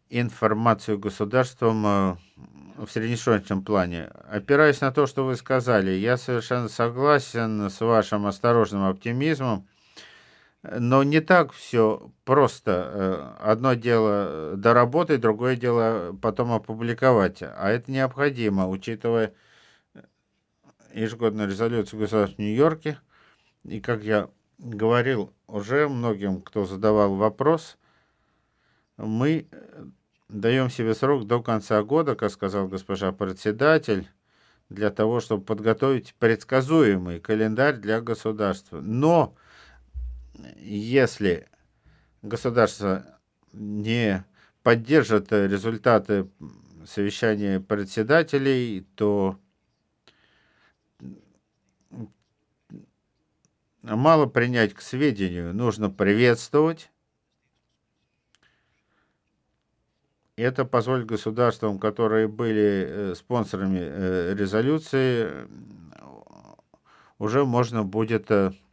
информацию государством в среднесрочном плане. Опираясь на то, что вы сказали, я совершенно согласен с вашим осторожным оптимизмом, но не так все просто. Одно дело доработать, другое дело потом опубликовать. А это необходимо, учитывая ежегодную резолюцию государства Нью-Йорке. И как я говорил уже многим, кто задавал вопрос, мы даем себе срок до конца года, как сказал госпожа председатель, для того, чтобы подготовить предсказуемый календарь для государства. Но если государство не поддержит результаты совещания председателей, то мало принять к сведению, нужно приветствовать. Это позволит государствам, которые были спонсорами резолюции, уже можно будет